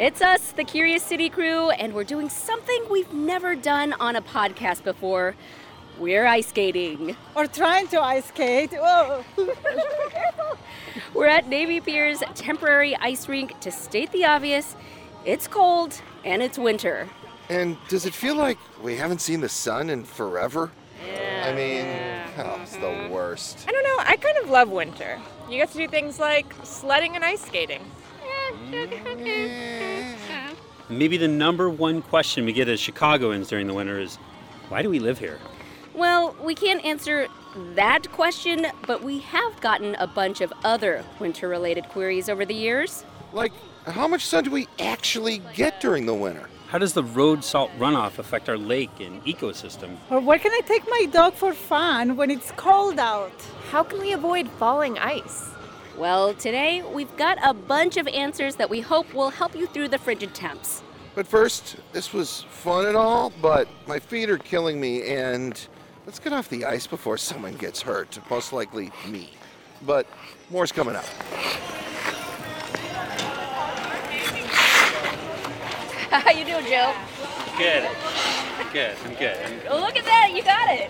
It's us, the Curious City crew, and we're doing something we've never done on a podcast before. We're ice skating. Or trying to ice skate. Whoa. We're at Navy Pier's temporary ice rink. To state the obvious, it's cold and it's winter. And does it feel like we haven't seen the sun in forever? Yeah. I mean, it's the worst. I don't know, I kind of love winter. You get to do things like sledding and ice skating. Maybe the number one question we get as Chicagoans during the winter is, why do we live here? Well, we can't answer that question, but we have gotten a bunch of other winter-related queries over the years. Like, how much sun do we actually get during the winter? How does the road salt runoff affect our lake and ecosystem? Or where can I take my dog for fun when it's cold out? How can we avoid falling ice? Well, today we've got a bunch of answers that we hope will help you through the frigid temps. But first, this was fun and all, but my feet are killing me, and let's get off the ice before someone gets hurt, most likely me. But more's coming up. How you doing, Joe? Good. I'm good. Oh, look at that, you got it.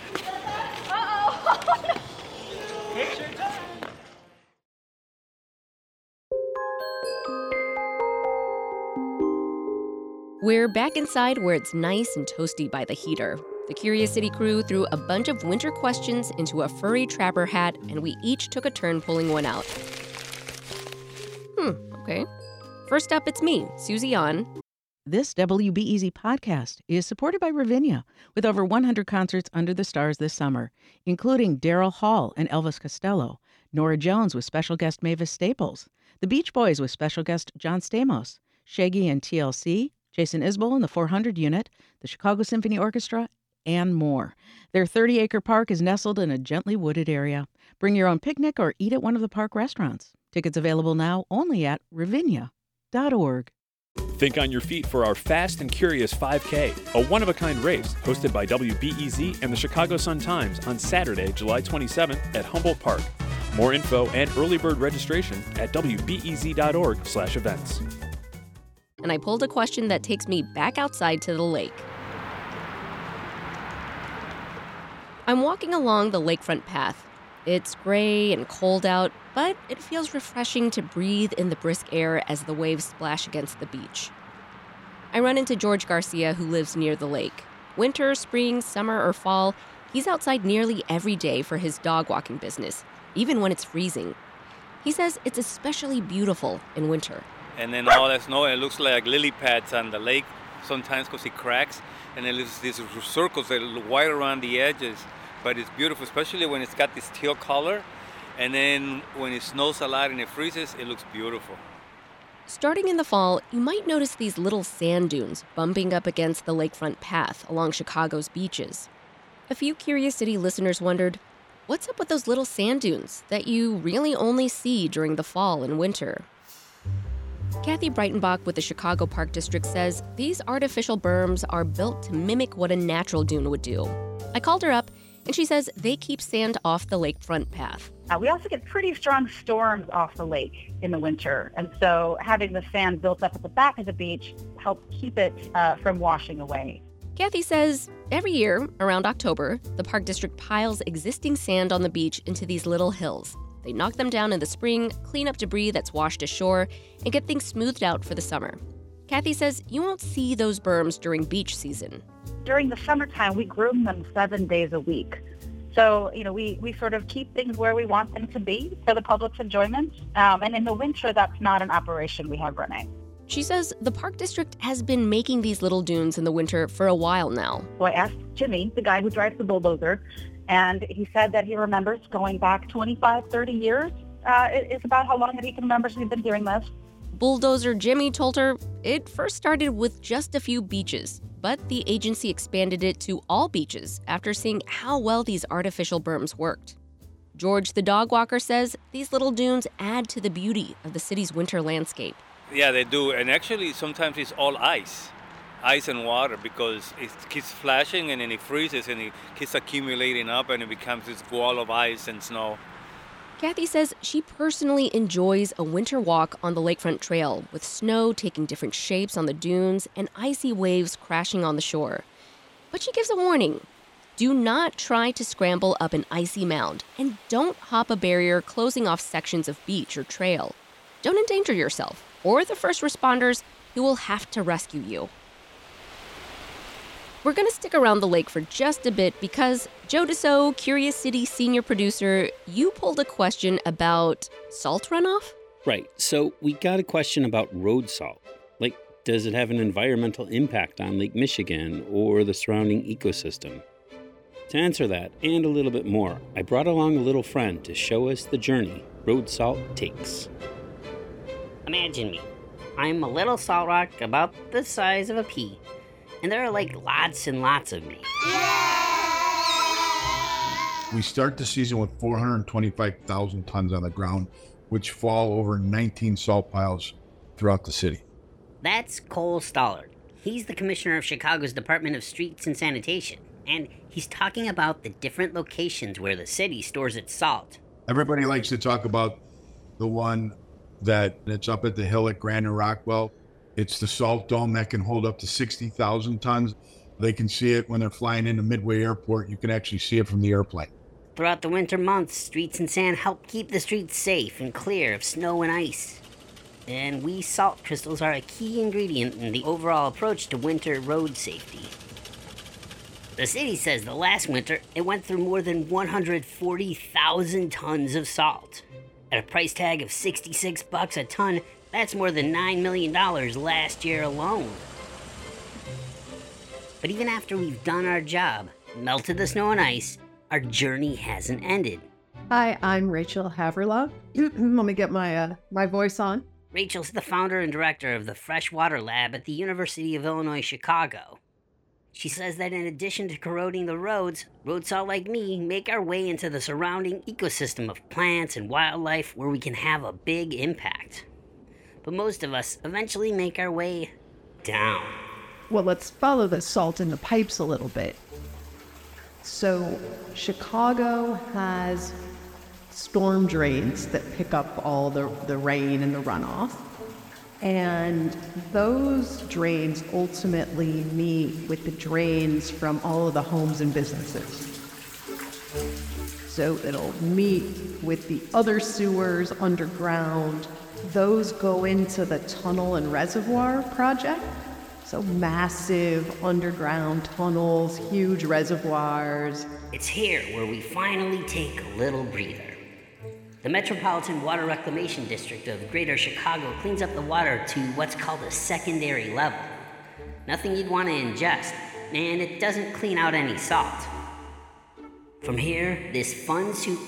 Uh-oh. We're back inside where it's nice and toasty by the heater. The Curious City crew threw a bunch of winter questions into a furry trapper hat, and we each took a turn pulling one out. Okay. First up, it's me, Susie An. This WBEZ podcast is supported by Ravinia, with over 100 concerts under the stars this summer, including Daryl Hall and Elvis Costello, Norah Jones with special guest Mavis Staples, the Beach Boys with special guest John Stamos, Shaggy and TLC, Jason Isbell and the 400 Unit, the Chicago Symphony Orchestra, and more. Their 30-acre park is nestled in a gently wooded area. Bring your own picnic or eat at one of the park restaurants. Tickets available now only at ravinia.org. Think on your feet for our Fast and Curious 5K, a one-of-a-kind race hosted by WBEZ and the Chicago Sun-Times on Saturday, July 27th at Humboldt Park. More info and early bird registration at wbez.org/events. And I pulled a question that takes me back outside to the lake. I'm walking along the lakefront path. It's gray and cold out, but it feels refreshing to breathe in the brisk air as the waves splash against the beach. I run into George Garcia, who lives near the lake. Winter, spring, summer, or fall, he's outside nearly every day for his dog walking business, even when it's freezing. He says it's especially beautiful in winter. And then all that snow, it looks like lily pads on the lake sometimes because it cracks, and then there's these circles that are white around the edges. But it's beautiful, especially when it's got this teal color. And then when it snows a lot and it freezes, it looks beautiful. Starting in the fall, you might notice these little sand dunes bumping up against the lakefront path along Chicago's beaches. A few Curious City listeners wondered, what's up with those little sand dunes that you really only see during the fall and winter? Kathy Breitenbach with the Chicago Park District says these artificial berms are built to mimic what a natural dune would do. I called her up, and she says they keep sand off the lakefront path. We also get pretty strong storms off the lake in the winter, and so having the sand built up at the back of the beach helps keep it from washing away. Kathy says every year, around October, the Park District piles existing sand on the beach into these little hills. They knock them down in the spring, clean up debris that's washed ashore, and get things smoothed out for the summer. Kathy says you won't see those berms during beach season. During the summertime, we groom them 7 days a week. So, we sort of keep things where we want them to be for the public's enjoyment. And in the winter, that's not an operation we have running. She says the Park District has been making these little dunes in the winter for a while now. So I asked Jimmy, the guy who drives the bulldozer, and he said that he remembers going back 25, 30 years. It's about how long that he can remember since we've been doing this. Bulldozer Jimmy told her it first started with just a few beaches, but the agency expanded it to all beaches after seeing how well these artificial berms worked. George, the dog walker, says these little dunes add to the beauty of the city's winter landscape. Yeah, they do. And actually, sometimes it's all ice and water, because it keeps flashing and then it freezes and it keeps accumulating up and it becomes this wall of ice and snow. Kathy says she personally enjoys a winter walk on the lakefront trail, with snow taking different shapes on the dunes and icy waves crashing on the shore. But she gives a warning. Do not try to scramble up an icy mound, and don't hop a barrier closing off sections of beach or trail. Don't endanger yourself or the first responders who will have to rescue you. We're going to stick around the lake for just a bit because, Joe Deso, Curious City senior producer, you pulled a question about salt runoff? Right. So we got a question about road salt. Like, does it have an environmental impact on Lake Michigan or the surrounding ecosystem? To answer that and a little bit more, I brought along a little friend to show us the journey road salt takes. Imagine me. I'm a little salt rock about the size of a pea. And there are like lots and lots of me. We start the season with 425,000 tons on the ground, which fall over 19 salt piles throughout the city. That's Cole Stollard. He's the commissioner of Chicago's Department of Streets and Sanitation. And he's talking about the different locations where the city stores its salt. Everybody likes to talk about the one that's up at the hill at Grand and Rockwell. It's the salt dome that can hold up to 60,000 tons. They can see it when they're flying into Midway Airport. You can actually see it from the airplane. Throughout the winter months, Streets and Sand help keep the streets safe and clear of snow and ice. And we salt crystals are a key ingredient in the overall approach to winter road safety. The city says the last winter, it went through more than 140,000 tons of salt. At a price tag of $66 a ton, that's more than $9 million last year alone. But even after we've done our job, melted the snow and ice, our journey hasn't ended. Hi, I'm Rachel Haverlaw. Let me get my voice on. Rachel's the founder and director of the Freshwater Lab at the University of Illinois, Chicago. She says that in addition to corroding the roads, road salt like me make our way into the surrounding ecosystem of plants and wildlife where we can have a big impact. But most of us eventually make our way down. Well, let's follow the salt in the pipes a little bit. So, Chicago has storm drains that pick up all the rain and the runoff. And those drains ultimately meet with the drains from all of the homes and businesses. So it'll meet with the other sewers underground. Those go into the tunnel and reservoir project. So massive underground tunnels, huge reservoirs. It's here where we finally take a little breather. The Metropolitan Water Reclamation District of Greater Chicago cleans up the water to what's called a secondary level. Nothing you'd want to ingest, and it doesn't clean out any salt. From here, this fun soup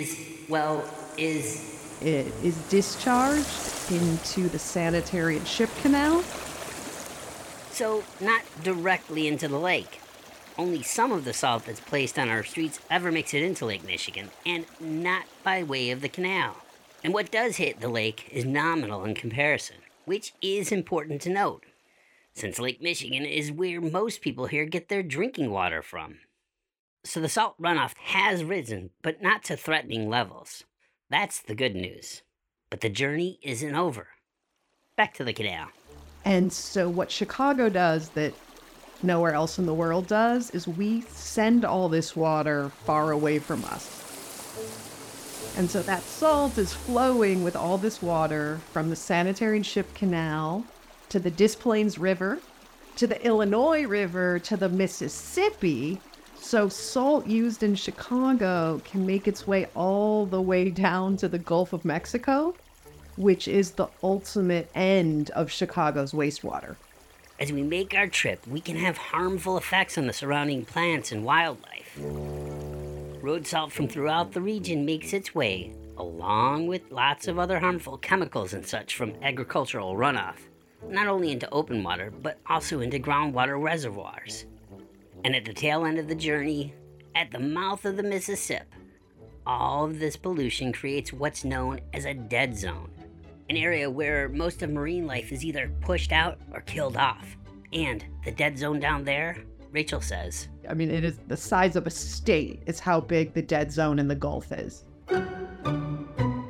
It is discharged into the sanitary and ship canal. So, not directly into the lake. Only some of the salt that's placed on our streets ever makes it into Lake Michigan, and not by way of the canal. And what does hit the lake is nominal in comparison, which is important to note, since Lake Michigan is where most people here get their drinking water from. So the salt runoff has risen, but not to threatening levels. That's the good news. But the journey isn't over. Back to the canal. And so what Chicago does that nowhere else in the world does is we send all this water far away from us. And so that salt is flowing with all this water from the Sanitary and Ship Canal to the Des Plaines River, to the Illinois River, to the Mississippi. So salt used in Chicago can make its way all the way down to the Gulf of Mexico, which is the ultimate end of Chicago's wastewater. As we make our trip, we can have harmful effects on the surrounding plants and wildlife. Road salt from throughout the region makes its way, along with lots of other harmful chemicals and such from agricultural runoff, not only into open water, but also into groundwater reservoirs. And at the tail end of the journey, at the mouth of the Mississippi, all of this pollution creates what's known as a dead zone, an area where most of marine life is either pushed out or killed off. And the dead zone down there, Rachel says, I mean, it is the size of a state is how big the dead zone in the Gulf is.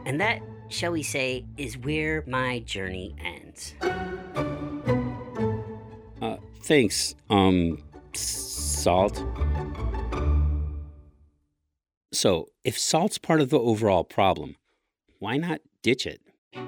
And that, shall we say, is where my journey ends. Thanks, Salt. So, if salt's part of the overall problem, why not ditch it?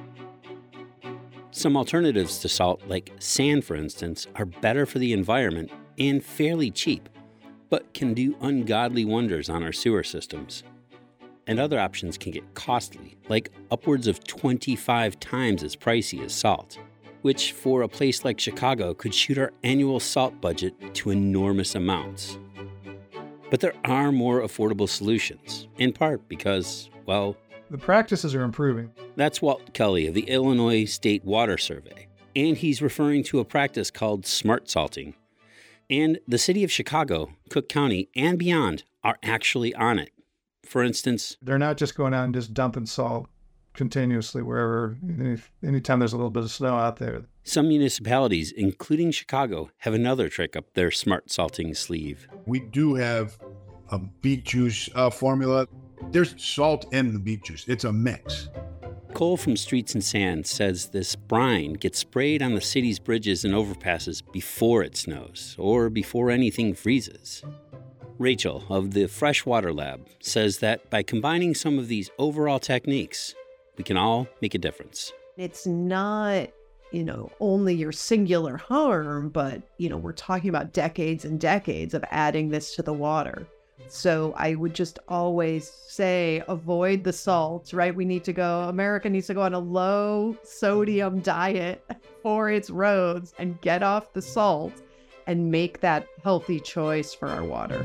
Some alternatives to salt, like sand for instance, are better for the environment and fairly cheap, but can do ungodly wonders on our sewer systems. And other options can get costly, like upwards of 25 times as pricey as salt, which for a place like Chicago could shoot our annual salt budget to enormous amounts. But there are more affordable solutions, in part because, well, the practices are improving. That's Walt Kelly of the Illinois State Water Survey, and he's referring to a practice called smart salting. And the city of Chicago, Cook County, and beyond are actually on it. For instance, they're not just going out and just dumping salt continuously wherever, anytime there's a little bit of snow out there. Some municipalities, including Chicago, have another trick up their smart salting sleeve. We do have a beet juice formula. There's salt in the beet juice. It's a mix. Cole from Streets and Sand says this brine gets sprayed on the city's bridges and overpasses before it snows or before anything freezes. Rachel of the Freshwater Lab says that by combining some of these overall techniques, we can all make a difference. It's not, only your singular harm, but, we're talking about decades and decades of adding this to the water. So I would just always say, avoid the salt, right? America needs to go on a low sodium diet for its roads and get off the salt and make that healthy choice for our water.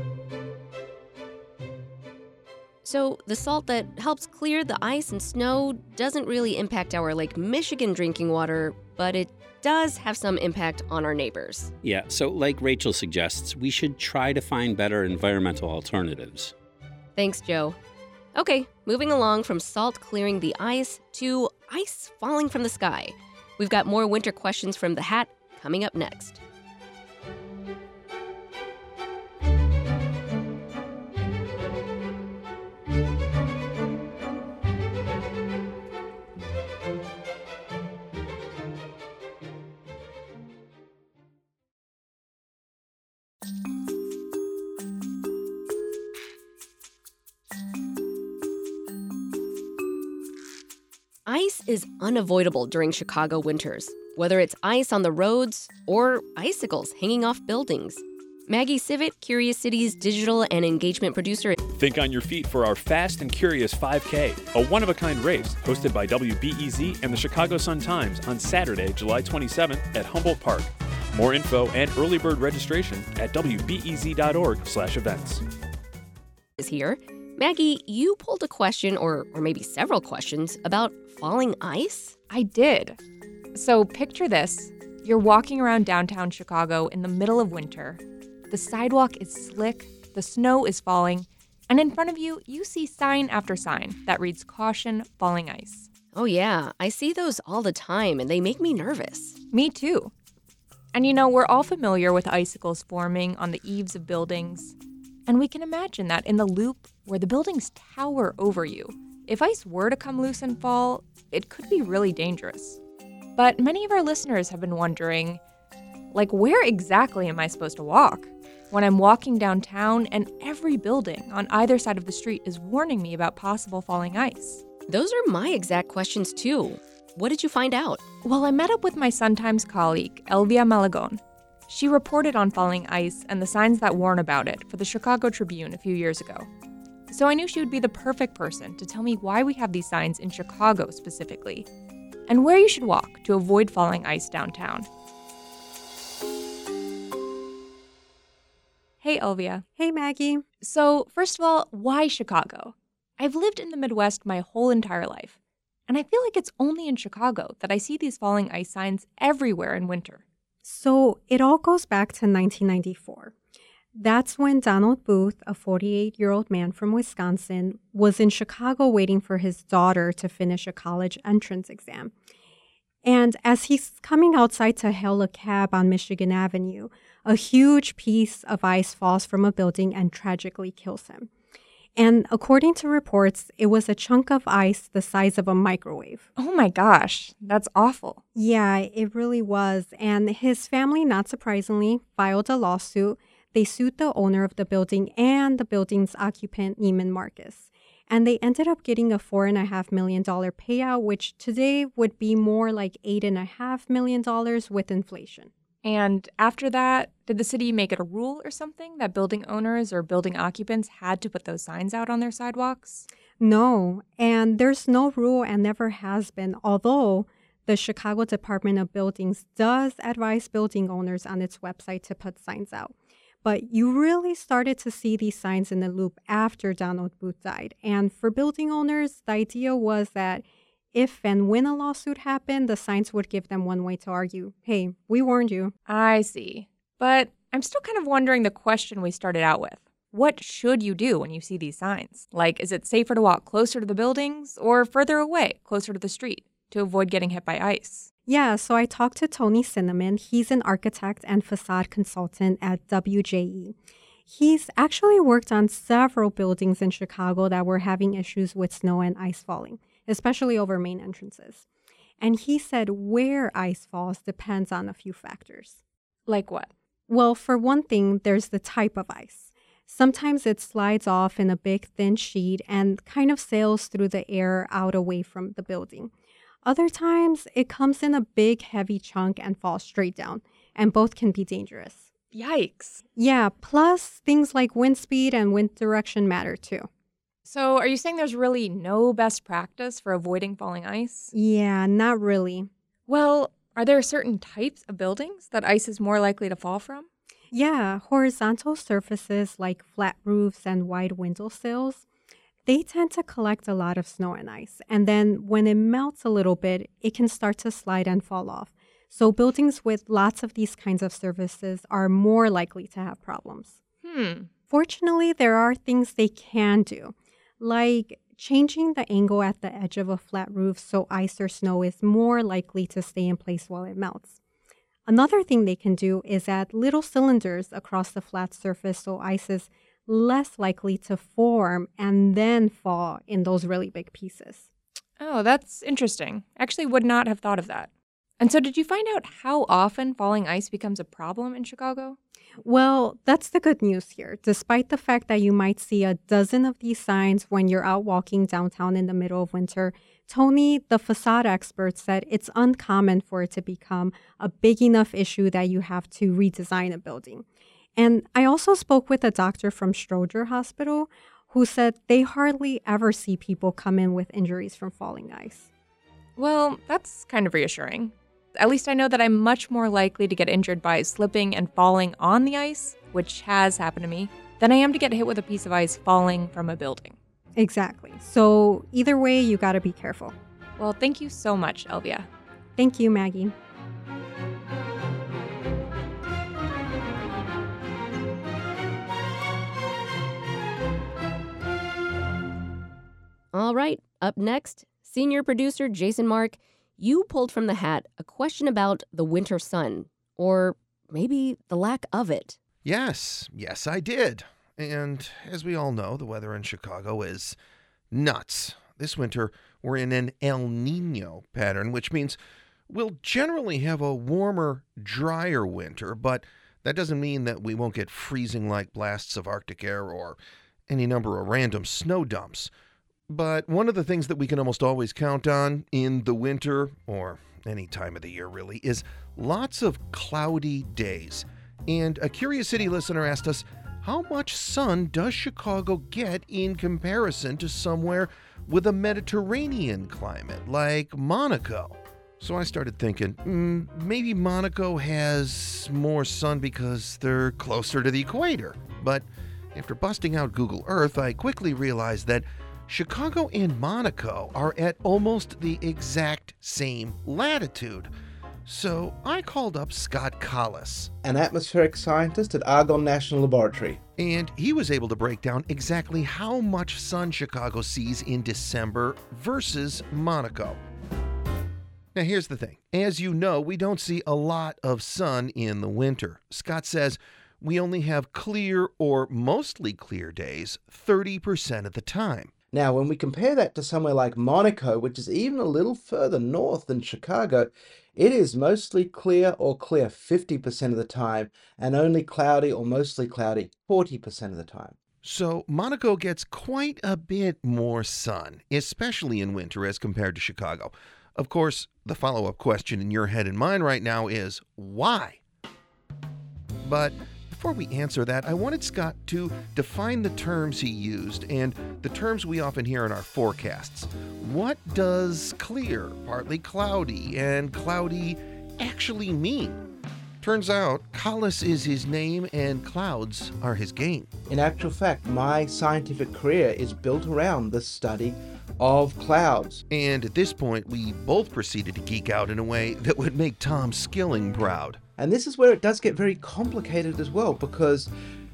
So the salt that helps clear the ice and snow doesn't really impact our Lake Michigan drinking water, but it does have some impact on our neighbors. Yeah, so like Rachel suggests, we should try to find better environmental alternatives. Thanks, Joe. Okay, moving along from salt clearing the ice to ice falling from the sky. We've got more winter questions from The Hat coming up next. Ice is unavoidable during Chicago winters, whether it's ice on the roads or icicles hanging off buildings. Maggie Sivit, Curious City's digital and engagement producer. Think on your feet for our Fast and Curious 5K, a one-of-a-kind race hosted by WBEZ and the Chicago Sun-Times on Saturday, July 27th at Humboldt Park. More info and early bird registration at wbez.org/events. Is here. Maggie, you pulled a question, or maybe several questions, about falling ice? I did. So picture this. You're walking around downtown Chicago in the middle of winter. The sidewalk is slick, the snow is falling, and in front of you, you see sign after sign that reads "Caution, falling ice." Oh yeah, I see those all the time, and they make me nervous. Me too. And we're all familiar with icicles forming on the eaves of buildings. And we can imagine that in the loop where the buildings tower over you, if ice were to come loose and fall, it could be really dangerous. But many of our listeners have been wondering, where exactly am I supposed to walk when I'm walking downtown and every building on either side of the street is warning me about possible falling ice? Those are my exact questions too. What did you find out? Well, I met up with my Sun-Times colleague, Elvia Malagon. She reported on falling ice and the signs that warn about it for the Chicago Tribune a few years ago. So I knew she would be the perfect person to tell me why we have these signs in Chicago specifically, and where you should walk to avoid falling ice downtown. Hey, Elvia. Hey, Maggie. So, first of all, why Chicago? I've lived in the Midwest my whole entire life, and I feel like it's only in Chicago that I see these falling ice signs everywhere in winter. So it all goes back to 1994. That's when Donald Booth, a 48-year-old man from Wisconsin, was in Chicago waiting for his daughter to finish a college entrance exam. And as he's coming outside to hail a cab on Michigan Avenue, a huge piece of ice falls from a building and tragically kills him. And according to reports, it was a chunk of ice the size of a microwave. Oh my gosh, that's awful. Yeah, it really was. And his family, not surprisingly, filed a lawsuit. They sued the owner of the building and the building's occupant, Neiman Marcus. And they ended up getting a $4.5 million payout, which today would be more like $8.5 million with inflation. And after that, did the city make it a rule or something that building owners or building occupants had to put those signs out on their sidewalks? No, and there's no rule and never has been, although the Chicago Department of Buildings does advise building owners on its website to put signs out. But you really started to see these signs in the Loop after Donald Booth died. And for building owners, the idea was that if and when a lawsuit happened, the signs would give them one way to argue, hey, we warned you. I see. But I'm still kind of wondering the question we started out with. What should you do when you see these signs? Like, is it safer to walk closer to the buildings or further away, closer to the street, to avoid getting hit by ice? Yeah, so I talked to Tony Cinnamon. He's an architect and facade consultant at WJE. He's actually worked on several buildings in Chicago that were having issues with snow and ice falling, especially over main entrances. And he said where ice falls depends on a few factors. Like what? Well, for one thing, there's the type of ice. Sometimes it slides off in a big thin sheet and kind of sails through the air out away from the building. Other times, it comes in a big, heavy chunk and falls straight down, and both can be dangerous. Yikes. Yeah, plus things like wind speed and wind direction matter too. So are you saying there's really no best practice for avoiding falling ice? Yeah, not really. Well, are there certain types of buildings that ice is more likely to fall from? Yeah, horizontal surfaces like flat roofs and wide windowsills, they tend to collect a lot of snow and ice. And then when it melts a little bit, it can start to slide and fall off. So buildings with lots of these kinds of surfaces are more likely to have problems. Fortunately, there are things they can do, like changing the angle at the edge of a flat roof so ice or snow is more likely to stay in place while it melts. Another thing they can do is add little cylinders across the flat surface so ice is less likely to form and then fall in those really big pieces. Oh, that's interesting. Actually would not have thought of that. And so did you find out how often falling ice becomes a problem in Chicago? Well, that's the good news here. Despite the fact that you might see a dozen of these signs when you're out walking downtown in the middle of winter, Tony, the facade expert, said it's uncommon for it to become a big enough issue that you have to redesign a building. And I also spoke with a doctor from Stroger Hospital who said they hardly ever see people come in with injuries from falling ice. Well, that's kind of reassuring. At least I know that I'm much more likely to get injured by slipping and falling on the ice, which has happened to me, than I am to get hit with a piece of ice falling from a building. Exactly. So either way, you got to be careful. Well, thank you so much, Elvia. Thank you, Maggie. All right, up next, senior producer Jason Mark, you pulled from the hat a question about the winter sun, or maybe the lack of it. Yes, I did. And as we all know, the weather in Chicago is nuts. This winter, we're in an El Nino pattern, which means we'll generally have a warmer, drier winter, but that doesn't mean that we won't get freezing-like blasts of Arctic air or any number of random snow dumps. But one of the things that we can almost always count on in the winter, or any time of the year really, is lots of cloudy days. And a Curious City listener asked us, how much sun does Chicago get in comparison to somewhere with a Mediterranean climate, like Monaco? So I started thinking, maybe Monaco has more sun because they're closer to the equator. But after busting out Google Earth, I quickly realized that Chicago and Monaco are at almost the exact same latitude. So I called up Scott Collis, an atmospheric scientist at Argonne National Laboratory. And he was able to break down exactly how much sun Chicago sees in December versus Monaco. Now here's the thing. As you know, we don't see a lot of sun in the winter. Scott says we only have clear or mostly clear days 30% of the time. Now, when we compare that to somewhere like Monaco, which is even a little further north than Chicago, it is mostly clear or clear 50% of the time, and only cloudy or mostly cloudy 40% of the time. So Monaco gets quite a bit more sun, especially in winter as compared to Chicago. Of course, the follow-up question in your head and mine right now is, why? But before we answer that, I wanted Scott to define the terms he used and the terms we often hear in our forecasts. What does clear, partly cloudy, and cloudy actually mean? Turns out, Collis is his name and clouds are his game. In actual fact, my scientific career is built around the study of clouds. And at this point, we both proceeded to geek out in a way that would make Tom Skilling proud. And this is where it does get very complicated as well, because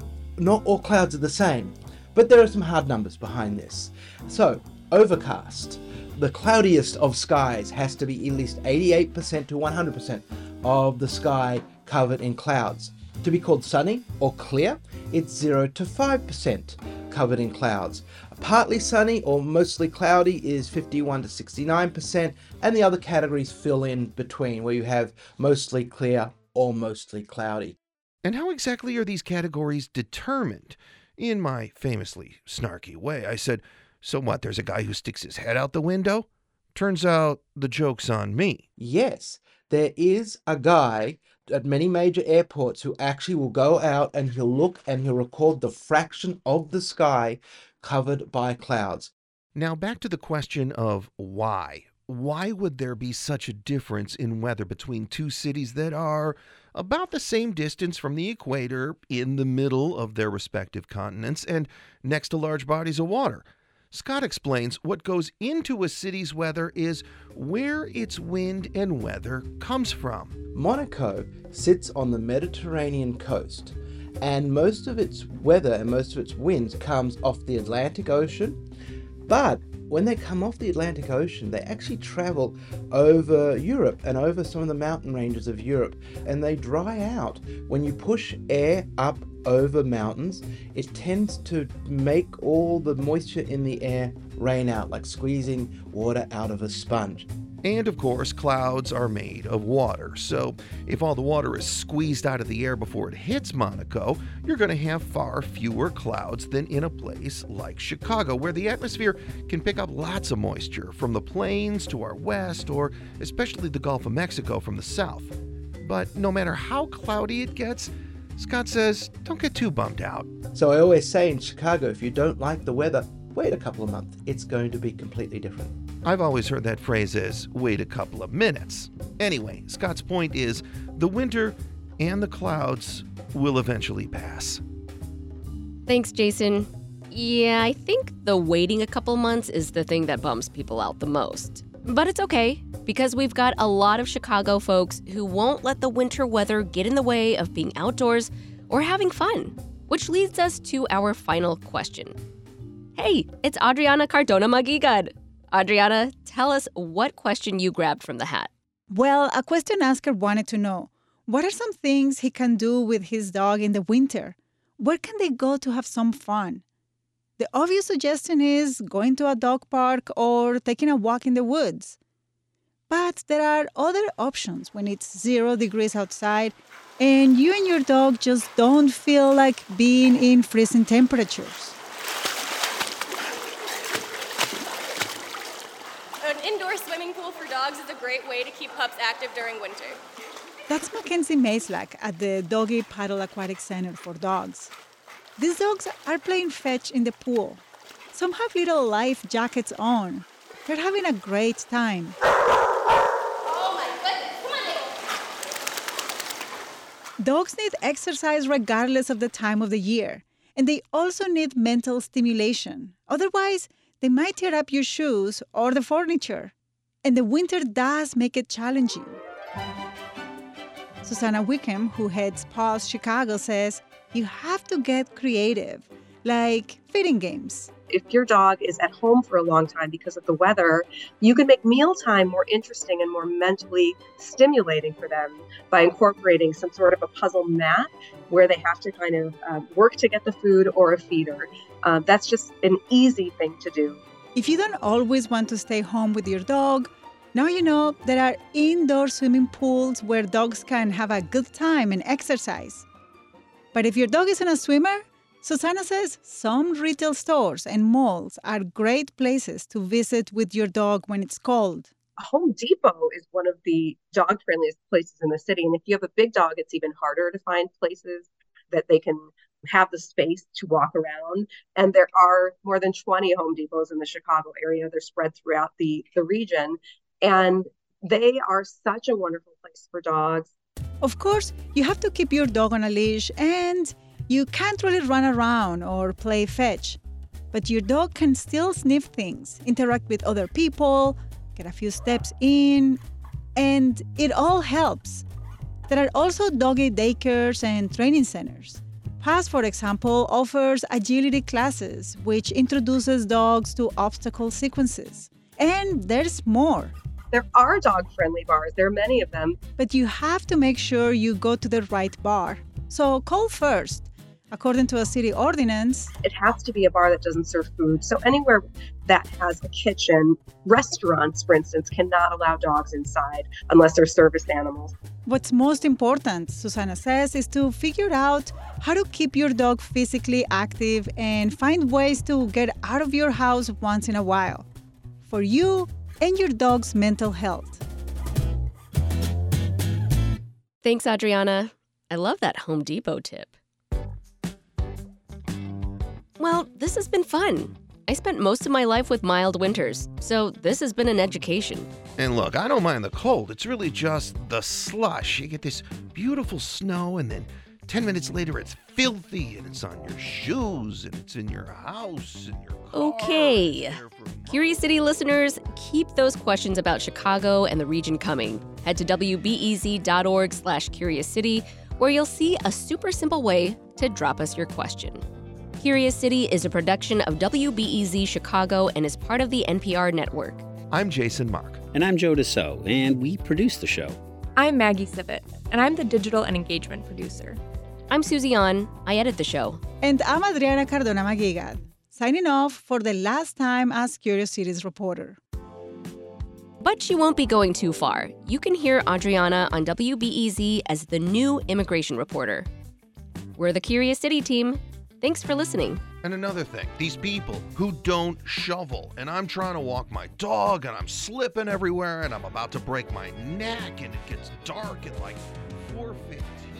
not all clouds are the same. But there are some hard numbers behind this. So, overcast. The cloudiest of skies has to be at least 88% to 100% of the sky covered in clouds. To be called sunny or clear, it's 0 to 5% covered in clouds. Partly sunny or mostly cloudy is 51 to 69%, and the other categories fill in between, where you have mostly clear or mostly cloudy. And how exactly are these categories determined? In my famously snarky way, I said, so what, there's a guy who sticks his head out the window? Turns out the joke's on me. Yes, there is a guy at many major airports who actually will go out and he'll look and he'll record the fraction of the sky covered by clouds. Now back to the question of why. Why would there be such a difference in weather between two cities that are about the same distance from the equator, in the middle of their respective continents, and next to large bodies of water? Scott explains what goes into a city's weather is where its wind and weather comes from. Monaco sits on the Mediterranean coast, and most of its weather and most of its winds comes off the Atlantic Ocean. But when they come off the Atlantic Ocean, they actually travel over Europe and over some of the mountain ranges of Europe, and they dry out. When you push air up over mountains, it tends to make all the moisture in the air rain out, like squeezing water out of a sponge. And of course, clouds are made of water, so if all the water is squeezed out of the air before it hits Monaco, you're going to have far fewer clouds than in a place like Chicago, where the atmosphere can pick up lots of moisture from the plains to our west, or especially the Gulf of Mexico from the south. But no matter how cloudy it gets, Scott says, don't get too bummed out. So I always say in Chicago, if you don't like the weather, wait a couple of months. It's going to be completely different. I've always heard that phrase as wait a couple of minutes. Anyway, Scott's point is the winter and the clouds will eventually pass. Thanks, Jason. Yeah, I think the waiting a couple months is the thing that bums people out the most. But it's okay, because we've got a lot of Chicago folks who won't let the winter weather get in the way of being outdoors or having fun, which leads us to our final question. Hey, it's Adriana Cardona Magigad. Adriana, tell us what question you grabbed from the hat. Well, a question asker wanted to know, what are some things he can do with his dog in the winter? Where can they go to have some fun? The obvious suggestion is going to a dog park or taking a walk in the woods. But there are other options when it's 0 degrees outside and you and your dog just don't feel like being in freezing temperatures. An indoor swimming pool for dogs is a great way to keep pups active during winter. That's Mackenzie Maislak at the Doggy Paddle Aquatic Center for Dogs. These dogs are playing fetch in the pool. Some have little life jackets on. They're having a great time. Oh my goodness, come on, Dogs need exercise regardless of the time of the year, and they also need mental stimulation. Otherwise, they might tear up your shoes or the furniture. And the winter does make it challenging. Susanna Wickham, who heads Paws Chicago, says you have to get creative, like feeding games. If your dog is at home for a long time because of the weather, you can make mealtime more interesting and more mentally stimulating for them by incorporating some sort of a puzzle mat where they have to kind of work to get the food or a feeder. That's just an easy thing to do. If you don't always want to stay home with your dog, now you know there are indoor swimming pools where dogs can have a good time and exercise. But if your dog isn't a swimmer, Susana says some retail stores and malls are great places to visit with your dog when it's cold. Home Depot is one of the dog-friendliest places in the city. And if you have a big dog, it's even harder to find places that they can have the space to walk around. And there are more than 20 Home Depots in the Chicago area. They're spread throughout the region. And they are such a wonderful place for dogs. Of course, you have to keep your dog on a leash and you can't really run around or play fetch. But your dog can still sniff things, interact with other people, get a few steps in, and it all helps. There are also doggy daycares and training centers. PASS, for example, offers agility classes, which introduces dogs to obstacle sequences. And there's more. There are dog-friendly bars. There are many of them. But you have to make sure you go to the right bar. So call first. According to a city ordinance, it has to be a bar that doesn't serve food. So anywhere that has a kitchen, restaurants, for instance, cannot allow dogs inside unless they're service animals. What's most important, Susana says, is to figure out how to keep your dog physically active and find ways to get out of your house once in a while. For you and your dog's mental health. Thanks, Adriana. I love that Home Depot tip. Well, this has been fun. I spent most of my life with mild winters, so this has been an education. And look, I don't mind the cold. It's really just the slush. You get this beautiful snow, and then 10 minutes later it's filthy, and it's on your shoes, and it's in your house, and your car. Okay. Curious City listeners, keep those questions about Chicago and the region coming. Head to wbez.org/CuriousCity, where you'll see a super simple way to drop us your question. Curious City is a production of WBEZ Chicago and is part of the NPR network. I'm Jason Mock. And I'm Joe DeSoe, and we produce the show. I'm Maggie Sivit, and I'm the digital and engagement producer. I'm Susie An. I edit the show. And I'm Adriana Cardona Maguigad, signing off for the last time as Curious City's reporter. But she won't be going too far. You can hear Adriana on WBEZ as the new immigration reporter. We're the Curious City team. Thanks for listening. And another thing, these people who don't shovel, and I'm trying to walk my dog, and I'm slipping everywhere, and I'm about to break my neck, and it gets dark at like 4:15.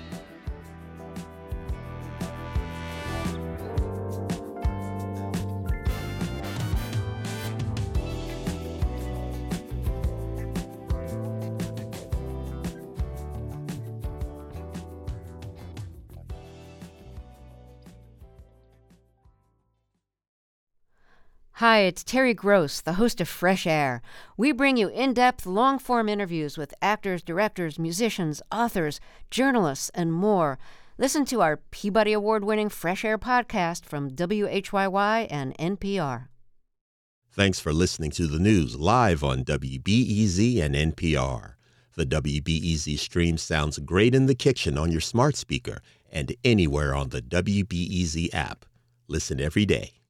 Hi, it's Terry Gross, the host of Fresh Air. We bring you in-depth, long-form interviews with actors, directors, musicians, authors, journalists, and more. Listen to our Peabody Award-winning Fresh Air podcast from WHYY and NPR. Thanks for listening to the news live on WBEZ and NPR. The WBEZ stream sounds great in the kitchen on your smart speaker and anywhere on the WBEZ app. Listen every day.